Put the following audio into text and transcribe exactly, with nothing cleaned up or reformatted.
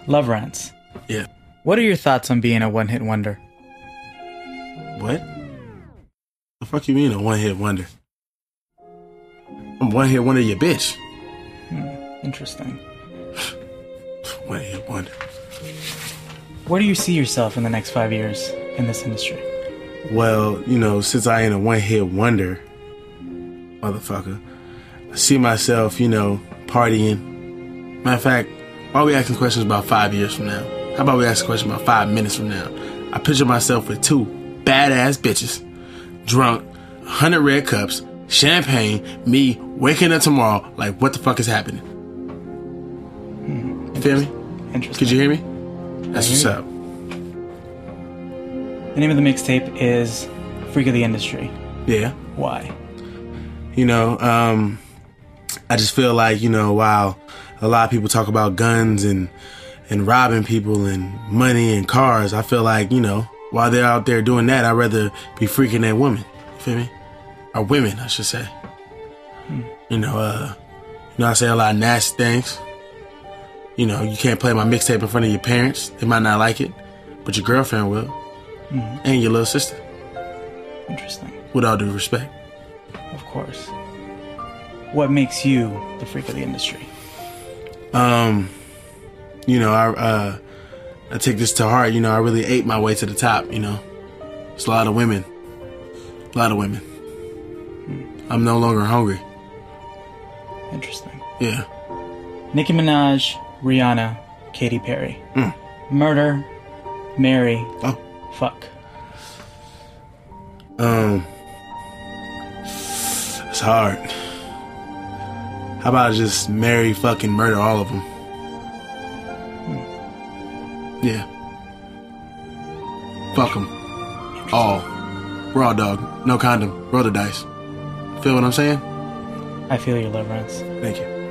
Love Rants. Yeah. What are your thoughts on being a one-hit wonder? What? The fuck you mean a one-hit wonder? I'm one-hit wonder your bitch. Hmm, interesting. One-hit wonder. Where do you see yourself in the next five years in this industry? Well, you know, since I ain't a one-hit wonder, motherfucker, I see myself, you know, partying. Matter of fact, why are we asking questions about five years from now? How about we ask a question about five minutes from now? I picture myself with two badass bitches, drunk, a hundred red cups, champagne, me waking up tomorrow like, what the fuck is happening? Hmm, you feel me? Interesting. Could you hear me? That's what's up. The name of the mixtape is Freak of the Industry. Yeah. Why? You know, um, I just feel like, you know, while a lot of people talk about guns and and robbing people and money and cars, I feel like, you know, while they're out there doing that, I'd rather be freaking that woman. You feel me? Or women, I should say. Hmm. You know, uh, you know, I say a lot of nasty things. You know, you can't play my mixtape in front of your parents. They might not like it, but your girlfriend will. Mm-hmm. And your little sister. Interesting. With all due respect. Of course. What makes you the freak of the industry? Um, you know, I uh, I take this to heart. You know, I really ate my way to the top. You know, it's a lot of women, a lot of women. Hmm. I'm no longer hungry. Interesting. Yeah. Nicki Minaj, Rihanna, Katy Perry. Mm. Murder, marry, oh. fuck. Um, it's hard. How about I just marry, fucking murder all of them? Hmm. Yeah. Fuck them. All. Raw dog. No condom. Roll the dice. Feel what I'm saying? I feel your love, Rance. Thank you.